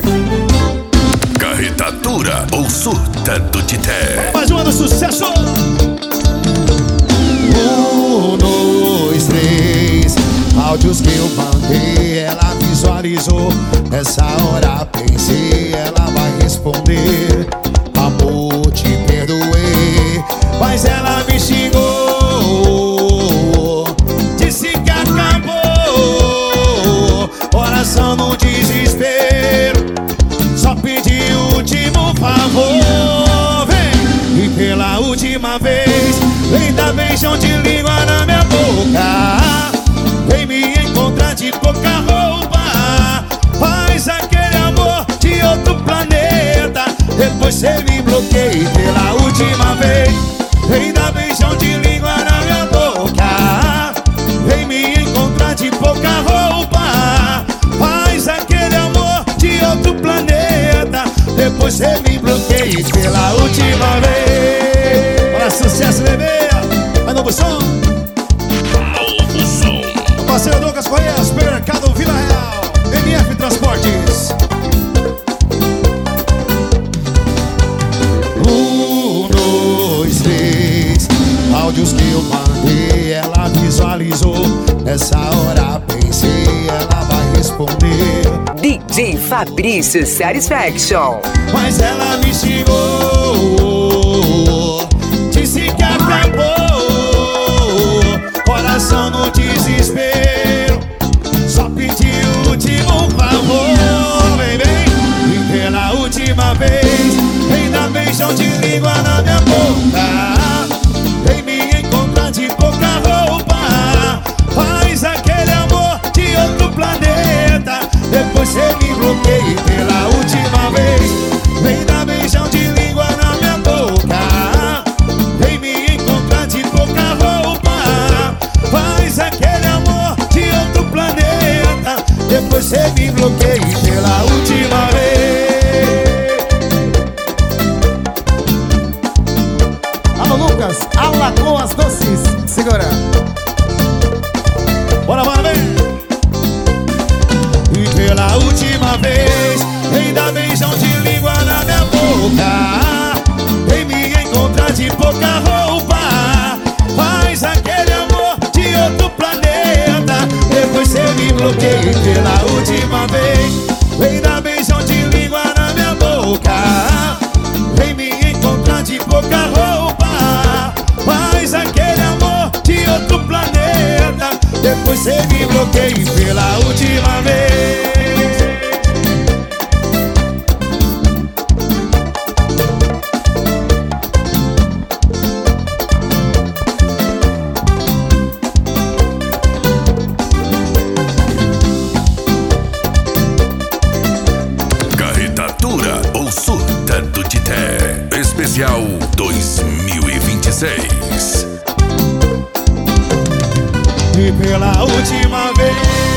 Carretatura ou surta do Tité. Mais uma do sucesso. 1, 2, 3. Áudios que eu mandei, ela visualizou. Nessa hora pensei, ela vai responder: amor, te perdoei. Mas ela me xingou, disse que acabou. Coração no desespero, só pedi o último favor. Vem, e pela última vez, vem dar beijão de língua na minha boca. Vem me encontrar de pouca roupa. Faz aquele amor de outro planeta. Depois cê me bloqueia. Pela última vez, vem dar beijão de língua na minha boca. Vem me encontrar de pouca roupa. Faz aquele amor de outro planeta. Depois cê me bloqueia. Pela última vez. Olha, sucesso, bebê. É novo som. Parceiro Douglas Correia, Supermercado Vila Real, MF Transportes. 1, 2, 3. Áudios que eu mandei, ela visualizou. Nessa hora pensei, ela vai responder: DJ Fabrício Satisfaction. mas ela me xingou, disse que acabou. Coração no desespero, só pedi o último favor. Vem, vem, e pela última vez, vem dar beijão de língua na minha boca. Vem me encontrar de pouca roupa. Faz aquele amor de outro planeta. Depois cê me bloqueia. E pela última vez, vem dar beijão de língua na minha boca. Vem me encontrar de pouca roupa. Faz aquele amor de outro planeta. Depois cê me bloqueia. E pela última vez. Alô, Lucas, Alagoas Doces. Segura. Bora, bora, vem. E pela última vez, vem dar beijão de língua na minha boca. Vem me encontrar de pouca roupa. Faz aquele amor de outro planeta. Depois cê me bloqueia. E pela última vez, vem dar beijão de língua na minha boca. Vem me encontrar de pouca roupa. Faz aquele amor de outro planeta. Depois cê me bloqueia. E pela última vez. Carretatura ou surta do Tité. Especial 2026. E pela última vez.